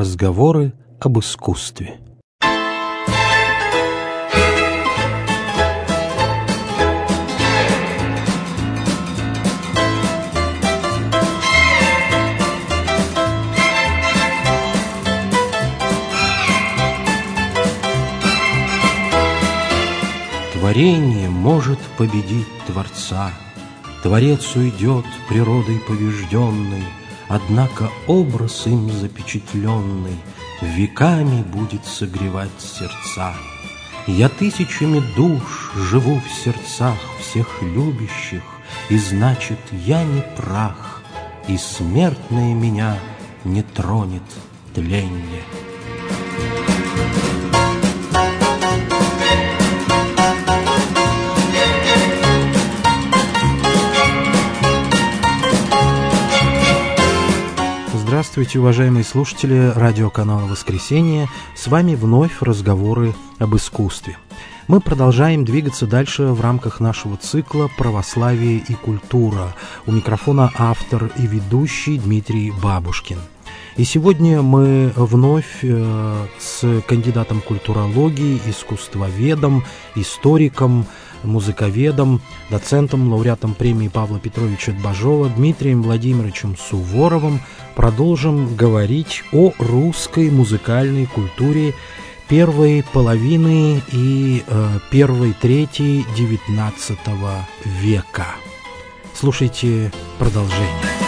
Разговоры об искусстве. Творение может победить Творца, Творец уйдет природой побежденной, Однако образ им запечатленный Веками будет согревать сердца. Я тысячами душ живу в сердцах всех любящих, И значит, я не прах, И смертное меня не тронет тленье. Здравствуйте, уважаемые слушатели радиоканала «Воскресенье». С вами вновь разговоры об искусстве. Мы продолжаем двигаться дальше в рамках нашего цикла «Православие и культура». У микрофона автор и ведущий Дмитрий Бабушкин. И сегодня мы вновь с кандидатом культурологии, искусствоведом, историком, музыковедом, доцентом, лауреатом премии Павла Петровича Бажова Дмитрием Владимировичем Суворовым продолжим говорить о русской музыкальной культуре первой половины и первой трети XIX века. Слушайте продолжение.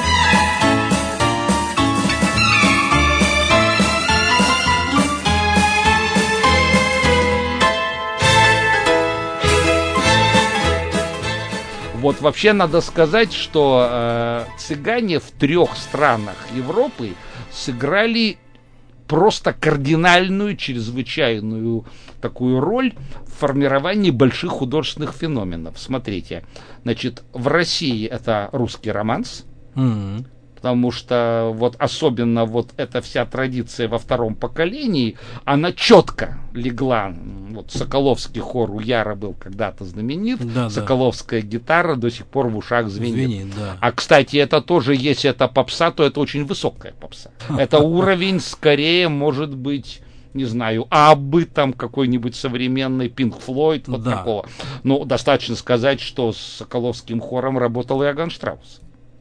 Вот вообще надо сказать, что цыгане в 3 странах Европы сыграли просто кардинальную, чрезвычайную такую роль в формировании больших художественных феноменов. Смотрите, значит, в России это русский романс, потому что вот особенно вот эта вся традиция во 2-м поколении, она четко легла. Вот Соколовский хор у Яра был когда-то знаменит, да, Соколовская гитара до сих пор в ушах звенит. Да. А, кстати, это тоже, если это попса, то это очень высокая попса. Это уровень, скорее, может быть, не знаю, Аббы, там какой-нибудь современный, Пинк Флойд, вот такого. Ну, достаточно сказать, что с Соколовским хором работал Иоганн Штраус.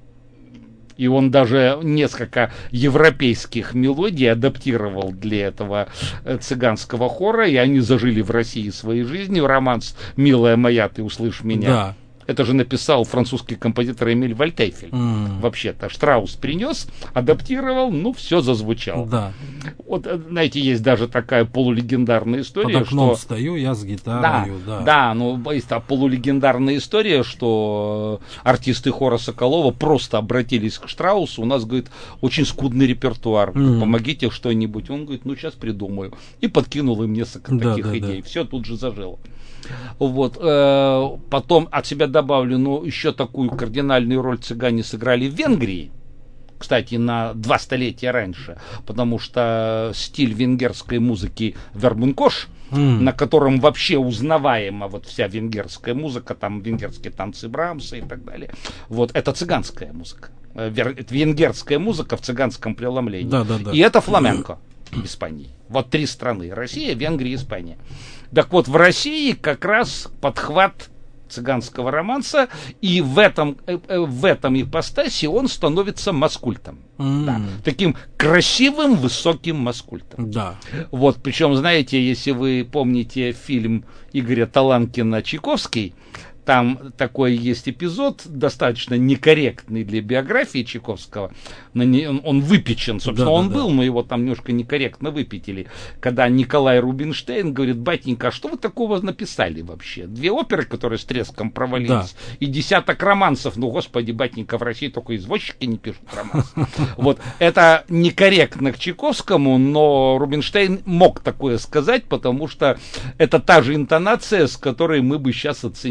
И он даже несколько европейских мелодий адаптировал для этого цыганского хора, и они зажили в России своей жизнью. Романс «Милая моя, ты услышь меня». Да. Это же написал французский композитор Эмиль Вальтейфель. Вообще-то Штраус принес, адаптировал, ну, все зазвучало. Да. Вот, знаете, есть даже такая полулегендарная история, под окном стою я с гитарой. Да, ну, есть полулегендарная история, что артисты хора Соколова просто обратились к Штраусу. У нас, говорит, очень скудный репертуар. Помогите что-нибудь. Он говорит, ну, сейчас придумаю. И подкинул им несколько таких идей. Все тут же зажило. Вот, потом от себя добавлю, ну, еще такую кардинальную роль цыгане сыграли в Венгрии, кстати, на 2 столетия раньше, потому что стиль венгерской музыки вербункош, на котором вообще узнаваема вот вся венгерская музыка, там венгерские танцы Брамса и так далее, вот, это цыганская музыка, венгерская музыка в цыганском преломлении, и это фламенко в Испании. Вот 3 страны: Россия, Венгрия, Испания. Так вот, в России как раз подхват цыганского романса, и в этом ипостаси он становится маскультом. Да, таким красивым, высоким маскультом. Да. Вот, причем, знаете, если вы помните фильм Игоря Таланкина «Чайковский», там такой есть эпизод, достаточно некорректный для биографии Чайковского. Он выпечен, собственно, он был, но его там немножко некорректно выпятили. Когда Николай Рубинштейн говорит: батенька, а что вы такого написали вообще? 2 оперы, которые с треском провалились, и 10 романсов. Ну, господи, батенька, в России только извозчики не пишут романсы. Вот, это некорректно к Чайковскому, но Рубинштейн мог такое сказать, потому что это та же интонация, с которой мы бы сейчас оценили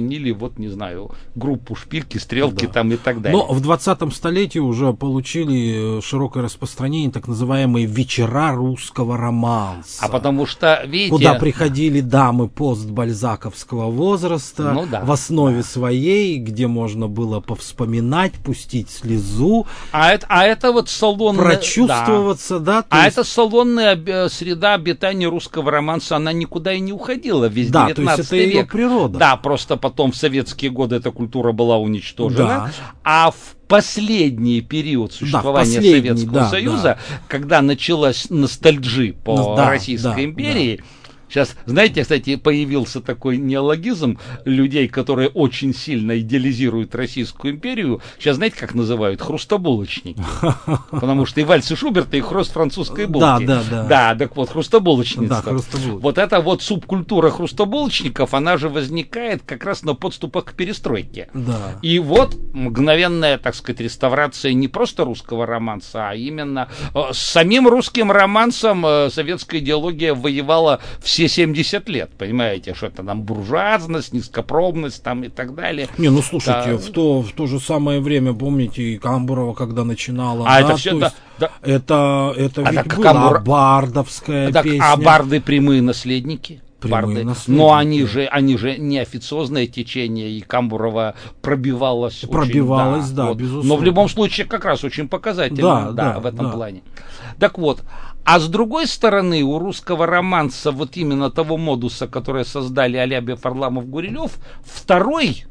вот, не знаю, группу «Шпильки», «Стрелки» там и так далее. Но в 20-м столетии уже получили широкое распространение так называемые вечера русского романса. А потому что, видите... Куда приходили дамы постбальзаковского возраста, в основе своей, где можно было повспоминать, пустить слезу. А это вот салонная... Прочувствоваться, да. Это салонная среда обитания русского романса, она никуда и не уходила, весь 19 то есть это век. ее природа. Да, просто потом в советские годы эта культура была уничтожена, а в последний период существования Советского Союза, когда началась ностальджи по Российской империи, сейчас, знаете, кстати, появился такой неологизм людей, которые очень сильно идеализируют Российскую империю. Сейчас, знаете, как называют? Хрустобулочники. Потому что и вальсы Шуберта, и хруст французской булки. Да, так вот, хрустобулочница. Вот эта вот субкультура хрустобулочников, она же возникает как раз на подступах к перестройке. Да. И вот мгновенная, так сказать, реставрация не просто русского романса, а именно с самим русским романсом советская идеология воевала все 70 лет, понимаете, что это там буржуазность, низкопробность там и так далее. Не, ну слушайте, в то же самое время, помните, и Камбурова, когда начинала, это все, это ведь была бардовская песня. А барды прямые наследники. Барды. Но они же не официозное течение, и Камбурова пробивалась, безусловно. Но в любом случае как раз очень показательно в этом плане. Так вот, а с другой стороны, у русского романса, вот именно того модуса, который создали Алябьев, Варламов, Гурилев, второй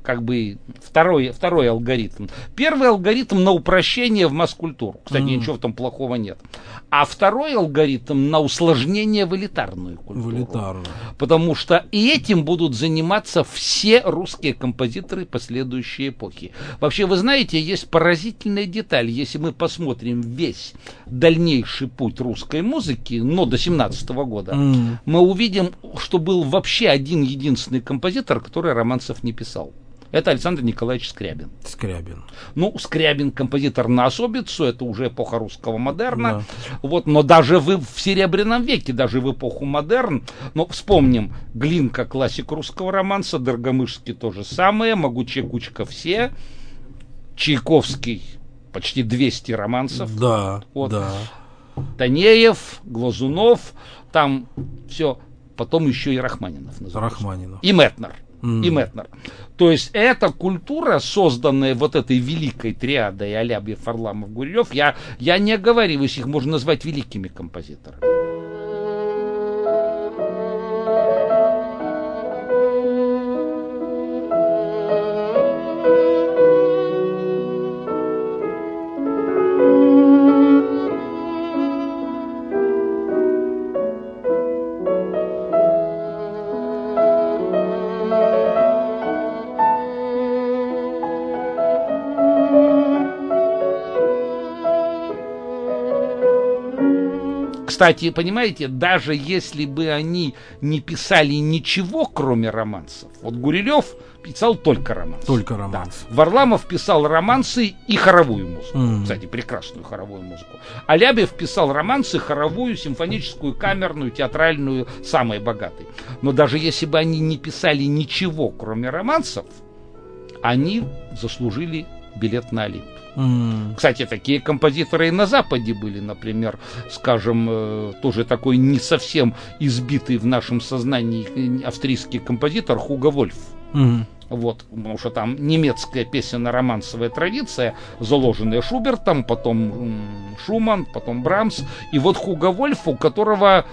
алгоритм. Первый алгоритм на упрощение в масс-культуру. Кстати, ничего в том плохого нет. А второй алгоритм на усложнение в элитарную культуру. Потому что и этим будут заниматься все русские композиторы последующей эпохи. Вообще, вы знаете, есть поразительная деталь. Если мы посмотрим весь дальнейший путь русской музыки, но до 17 года, мы увидим, что был вообще один единственный композитор, который романсов не писал. Это Александр Николаевич Скрябин. Ну, Скрябин композитор на особицу, это уже эпоха русского модерна. Вот, но даже в Серебряном веке, даже в эпоху модерн, но вспомним, Глинка классик русского романса, Доргомышский то же самое, Могучая кучка все, Чайковский почти 200 романсов. Танеев, Глазунов, там все, потом еще и Рахманинов. И Метнер. То есть эта культура, созданная вот этой великой триадой Алябьев, Варламов, Гурилев, я не оговариваюсь, их можно назвать великими композиторами. Кстати, понимаете, даже если бы они не писали ничего, кроме романсов, вот Гурилев писал только романсы. Варламов писал романсы и хоровую музыку. Кстати, прекрасную хоровую музыку. Алябьев писал романсы, хоровую, симфоническую, камерную, театральную, самые богатые. Но даже если бы они не писали ничего, кроме романсов, они заслужили билет на Олимп. Кстати, такие композиторы и на Западе были, например, скажем, тоже такой не совсем избитый в нашем сознании австрийский композитор Хуго Вольф. Вот, потому что там немецкая песенно-романсовая традиция, заложенная Шубертом, потом Шуман, потом Брамс, и вот Хуго Вольф, у которого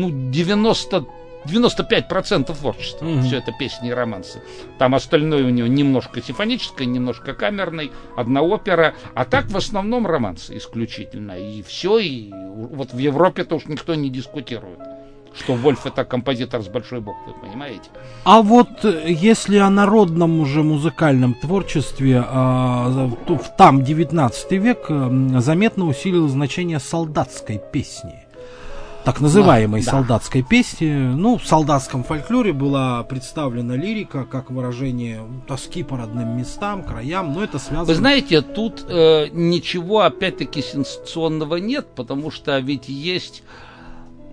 95% творчества. Все это песни и романсы. Там остальное у него немножко симфоническое, немножко камерный, одна опера, а так в основном романсы исключительно. И все, и вот в Европе-то уж никто не дискутирует, что Вольф это композитор с большой буквы, понимаете? А вот если о народном уже музыкальном творчестве, там 19 век заметно усилил значение солдатской песни. Так называемой солдатской песни. Ну, в солдатском фольклоре была представлена лирика как выражение тоски по родным местам, краям, но это связано... Вы знаете, тут ничего, опять-таки, сенсационного нет, потому что ведь есть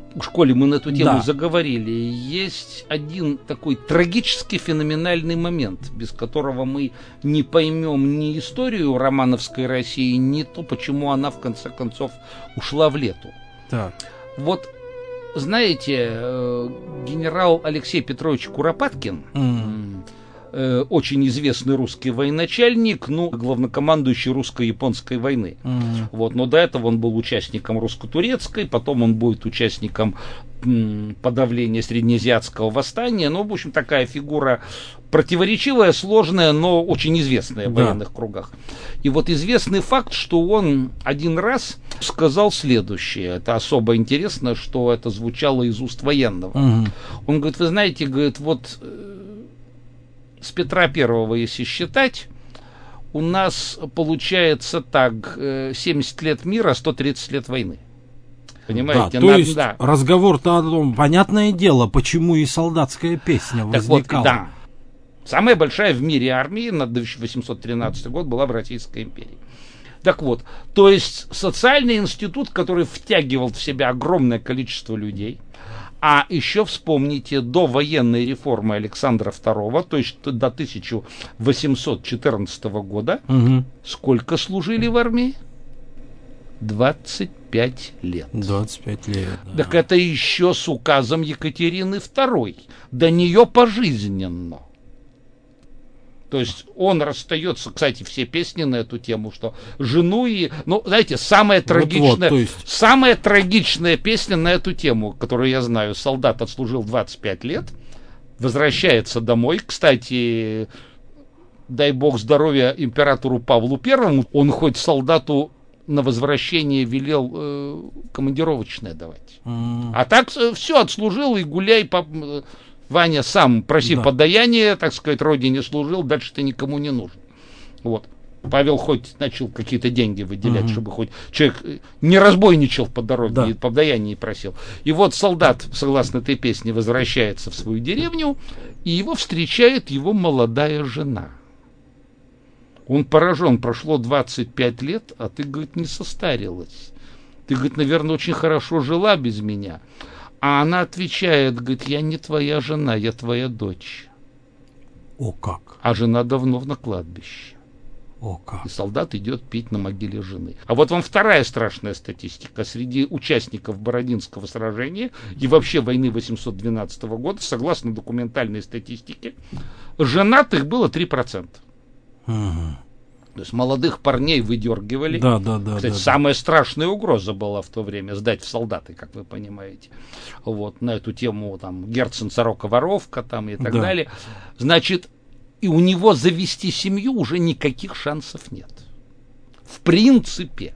в школе мы на эту тему Да. заговорили, есть один такой трагически феноменальный момент, без которого мы не поймем ни историю романовской России, ни то, почему она в конце концов ушла в лету. Так. Вот, знаете, генерал Алексей Петрович Куропаткин, очень известный русский военачальник, ну, главнокомандующий русско-японской войны. Вот, но до этого он был участником русско-турецкой, потом он будет участником подавления среднеазиатского восстания. Ну, в общем, такая фигура противоречивая, сложная, но очень известная в военных кругах. И вот известный факт, что он один раз сказал следующее. Это особо интересно, что это звучало из уст военного. Он говорит, вы знаете, говорит, вот с Петра Первого, если считать, у нас получается так, 70 лет мира, 130 лет войны. Понимаете? Да, то есть разговор-то о том, понятное дело, почему и солдатская песня возникала. Так вот, да. Самая большая в мире армия на 1813 год была в Российской империи. Так вот, то есть социальный институт, который втягивал в себя огромное количество людей. А еще вспомните, до военной реформы Александра II, то есть до 1814 года, сколько служили в армии? 25 лет. 25 лет. Да. Так это еще с указом Екатерины II. До нее пожизненно. То есть он расстается, кстати, все песни на эту тему, что жену и... Ну, знаете, самая трагичная, самая трагичная песня на эту тему, которую я знаю, солдат отслужил 25 лет, возвращается домой. Кстати, дай бог здоровья императору Павлу Первому, он хоть солдату на возвращение велел командировочное давать. А так все, отслужил и гуляй по... Ваня, сам проси подаяние, так сказать, родине служил, дальше ты никому не нужен. Вот. Павел хоть начал какие-то деньги выделять, чтобы хоть человек не разбойничал по дороге, и подаяние просил. И вот солдат, согласно этой песне, возвращается в свою деревню, и его встречает его молодая жена. Он поражен, прошло 25 лет, а ты, говорит, не состарилась. Ты, говорит, наверное, очень хорошо жила без меня. А она отвечает, говорит, я не твоя жена, я твоя дочь. О как! А жена давно на кладбище. О как! И солдат идет пить на могиле жены. А вот вам вторая страшная статистика. Среди участников Бородинского сражения и вообще войны 812 года, согласно документальной статистике, женатых было 3%. То есть молодых парней выдергивали. Кстати, самая страшная угроза была в то время сдать в солдаты, как вы понимаете. Вот, на эту тему там Герцен, Сорока, Воровка там и так далее. Значит, и у него завести семью уже никаких шансов нет. В принципе.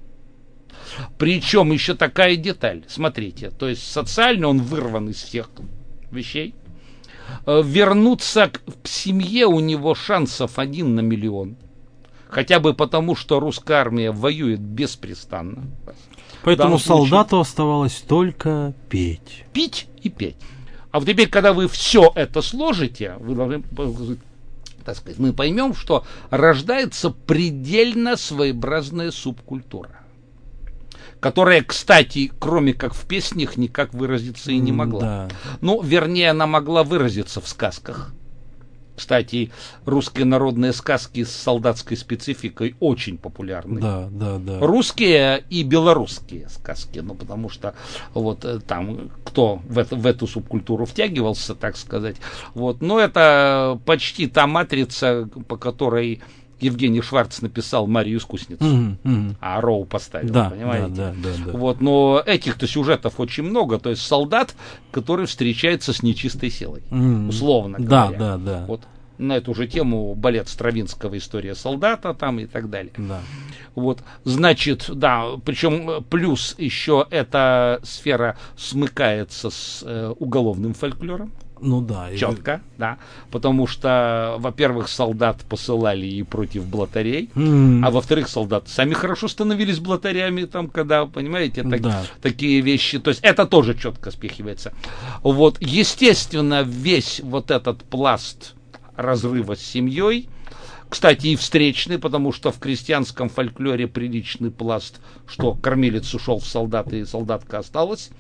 Причем еще такая деталь. Смотрите, то есть социально он вырван из всех вещей. Вернуться к семье у него шансов 1 на миллион. Хотя бы потому, что русская армия воюет беспрестанно. Поэтому солдату оставалось только петь. Пить и петь. А вот теперь, когда вы все это сложите, вы должны, так сказать, мы поймем, что рождается предельно своеобразная субкультура, которая, кстати, кроме как в песнях, никак выразиться и не могла. Ну, вернее, она могла выразиться в сказках. Кстати, русские народные сказки с солдатской спецификой очень популярны. Русские и белорусские сказки, ну, потому что вот там, кто в эту субкультуру втягивался, так сказать, вот, но это почти та матрица, по которой Евгений Шварц написал «Марию искусницу», а Роу поставил, понимаете? Вот, но этих-то сюжетов очень много, то есть солдат, который встречается с нечистой силой, условно говоря. Вот на эту же тему балет Стравинского «История солдата» там и так далее. Вот, значит, причем плюс еще эта сфера смыкается с уголовным фольклором. Четко, потому что, во-первых, солдат посылали и против блатарей, а во-вторых, солдаты сами хорошо становились блатарями, там, когда, понимаете, такие вещи, то есть это тоже четко спихивается. Вот, естественно, весь вот этот пласт разрыва с семьей, кстати, и встречный, потому что в крестьянском фольклоре приличный пласт, что кормилец ушел в солдаты, и солдатка осталась.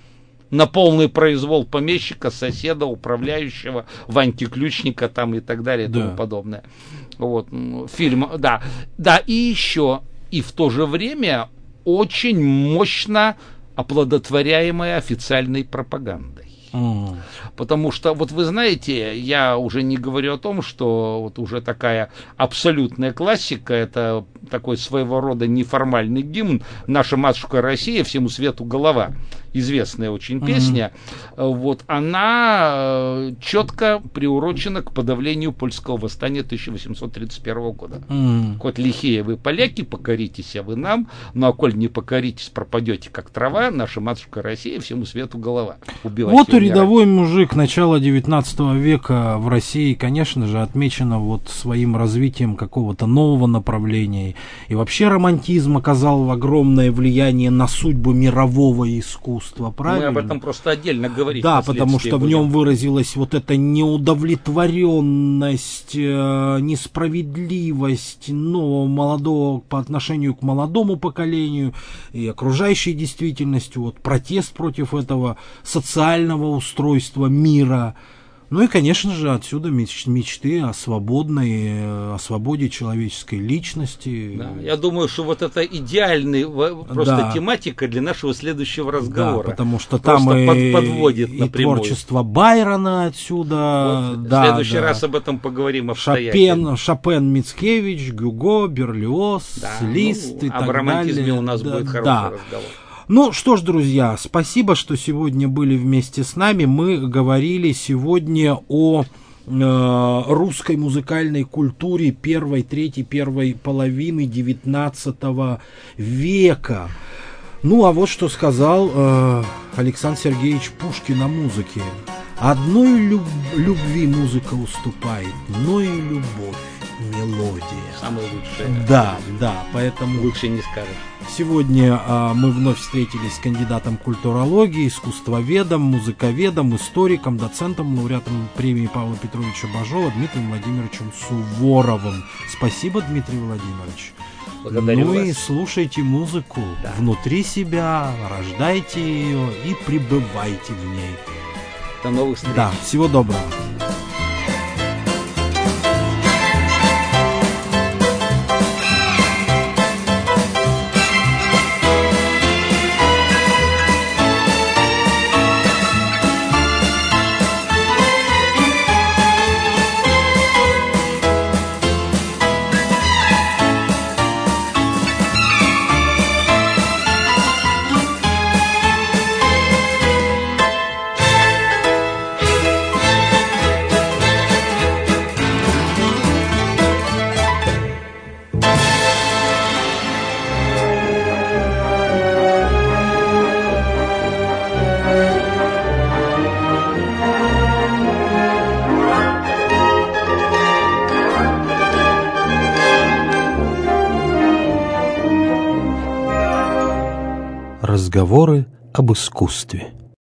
на полный произвол помещика, соседа, управляющего, Ваньки Ключника там и так далее и тому подобное. Вот, фильм, да. Да, и еще, и в то же время очень мощно оплодотворяемая официальной пропагандой. Потому что, вот вы знаете, я уже не говорю о том, что вот уже такая абсолютная классика, это такой своего рода неформальный гимн «Наша матушка Россия, всему свету голова». Известная очень песня, вот, она четко приурочена к подавлению польского восстания 1831 года. Хоть лихие вы поляки, покоритесь, а вы нам, ну а коль не покоритесь, пропадете как трава, наша матушка Россия, всему свету голова. Вот и рядовой мужик начала 19 века в России, конечно же, отмечено вот своим развитием какого-то нового направления. И вообще романтизм оказал огромное влияние на судьбу мирового искусства. Правильно? Мы об этом просто отдельно говорим. Да, потому что в нем выразилась вот эта неудовлетворенность, несправедливость нового молодого по отношению к молодому поколению и окружающей действительности, вот протест против этого социального устройства мира. Ну и, конечно же, отсюда мечты о свободе человеческой личности. Да, я думаю, что вот это идеальная просто тематика для нашего следующего разговора. Да, потому что там подводит и творчество Байрона отсюда. Вот, в следующий раз об этом поговорим обстоятельно. Шопен, Мицкевич, Гюго, Берлиоз, Лист и так далее. Об романтизме у нас будет хороший разговор. Ну что ж, друзья, спасибо, что сегодня были вместе с нами. Мы говорили сегодня о русской музыкальной культуре первой половины 19 века. Ну, а вот что сказал Александр Сергеевич Пушкин о музыке. Одной любви музыка уступает, но и любовь, мелодия. Самое лучшее. Да, поэтому... Лучше не скажешь. Сегодня мы вновь встретились с кандидатом культурологии, искусствоведом, музыковедом, историком, доцентом, лауреатом премии Павла Петровича Бажова Дмитрием Владимировичем Суворовым. Спасибо, Дмитрий Владимирович. Благодарю вас. И слушайте музыку внутри себя, рождайте ее и пребывайте в ней. До новых встреч. Да, всего доброго. Разговоры об искусстве.